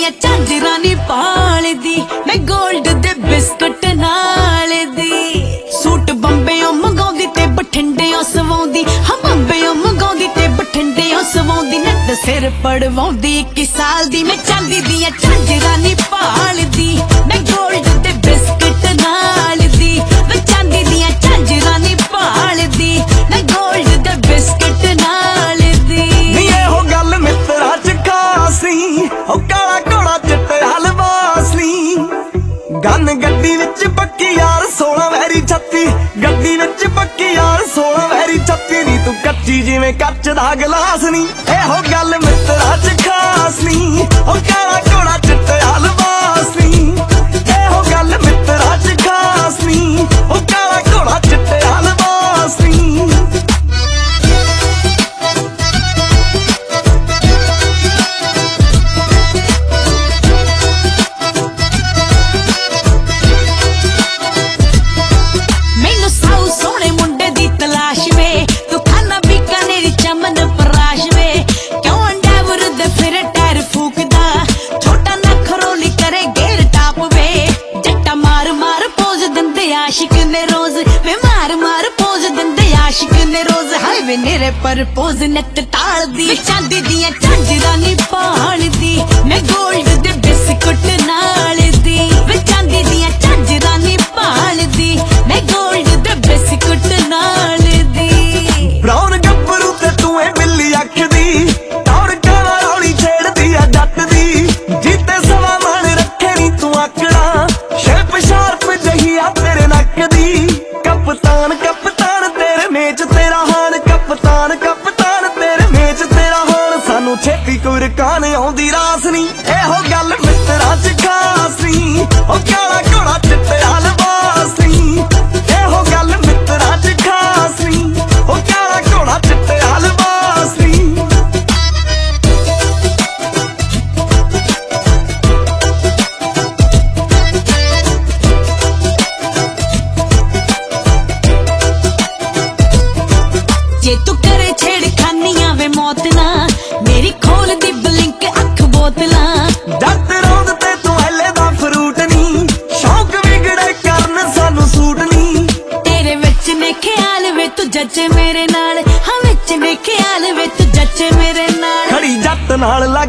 ਦੀਆਂ ਝਾਂਜਰਾਂ ਨੀ ਪਾਲਦੀ ਮੈਂ ਗੋਲਡ ਦੇ ਬਿਸਕਟ ਨਾਲ ਦੀ ਸੂਟ ਬੰਬਿਓਂ ਮੰਗਾਉਂਦੀ ਤੇ ਬਠਿੰਡਿਓਂ ਸਵਾਉਂਦੀ ਹਾਂ ਬੰਬਿਓਂ ਮੰਗਾਉਂਦੀ ਤੇ ਬਠਿੰਡਿਓਂ ਸਵਾਉਂਦੀ ਨੱਤ ਸਿਰ ਪੜਵਾਉਂਦੀ 21 ਸਾਲ ਦੀ ਮੈਂ ਚਾਂਦੀ ਦੀਆਂ ਝਾਂਜਰਾਂ ਨੀ ਪਾਲਦੀ ਮੈਂ ਗੋਲਡ ਦੇ ਬਿਸਕਟ ਨਾਲ ਦੀ ਮੈਂ ਚਾਂਦੀ ਦੀਆਂ ਝਾਂਜਰਾਂ ਨੀ ਪਾਲਦੀ ਮੈਂ ਗੋਲਡ ਦੇ ਬਿਸਕਟ ਨਾਲ ਦੀ ਨੀ ਇਹੋ ਗੱਲ ਮਿੱਤਰਾਂ ਚ ਖਾਸ ਨੀ ਉਹ ਕਾਲਾ ਘੋੜਾ ਚਿੱਟੇ ਹਲਵਾਸ ਨੀ ਗੰਨ ਗੱਡੀ ਵਿੱਚ ਪੱਕੀ ਯਾਰ 16 ਵੈਰੀ 36 ਗੱਡੀ ਵਿੱਚ ਪੱਕੀ ਯਾਰ 16 ਵੈਰੀ 36 ਨੀ ਤੂੰ ਕੱਚੀ ਜਿਵੇਂ ਕੱਚ ਦਾ ਗਲਾਸ ਨੀ ਇਹੋ ਗੱਲ ਮਿੱਤਰਾਂ ਚ ਖਾਸ ਨੀ ਉਹ ਕਾਲਾ ਘੋੜਾ ਚਿੱਟੇ ਹਲਵਾਸ ਨੀ ਇਹੋ ਗੱਲ ਮਿੱਤਰਾਂ ਚ ਖਾਸ ਨੀ ਉਹ ਕਾਲਾ ਘੋੜਾ ਚਿੱਟੇ ਹਲਵਾਸ ਨੀ आशिक ने रोज वे मार मार पोज दिंदे आशिक ने रोज हाय वे नेरे पर पोज नट टाल दी चांदी दियां झांजरां नी पालदी मैं गोल्ड दे बिस्कुट नाल दी वे चांदी दियां झांजरां नी पालदी मैं गोल्ड दे बिस्कुट नाल दी ब्राउन गब्बरू ते तू ए बिल्ली अख दी टौर काला रौली छेड़दी आ जट दी जीते सवा मन रखे नी तू आकड़ा शेप शार्प जही आ तेरे नक दी कप्तान कप्तान तेरे मेच तेरा हान कप्तान कप्तान तेरे मेच तेरा हान सानू छेती कोई रकान आउंदी रास नी एहो गल मित्तरां च खास नी ओ काला घोड़ा चिट्टे हलवास नी एहो गल मित्तरां च खास नी ओ काला घोड़ा चिट्टे हलवास नी जे तू करे छेड़खानियां वे मौत ना मेरी खोल दी ब्लिंक अख बोतला जट रौंद ते तू हले दा फ्रूट नी शौक विगड़े करन सानू सूट नी तेरे विच ने ख्याल वे तू जचे मेरे नाल हाँ विच ने ख्याल वे तू जचे मेरे नाल खड़ी जट नाल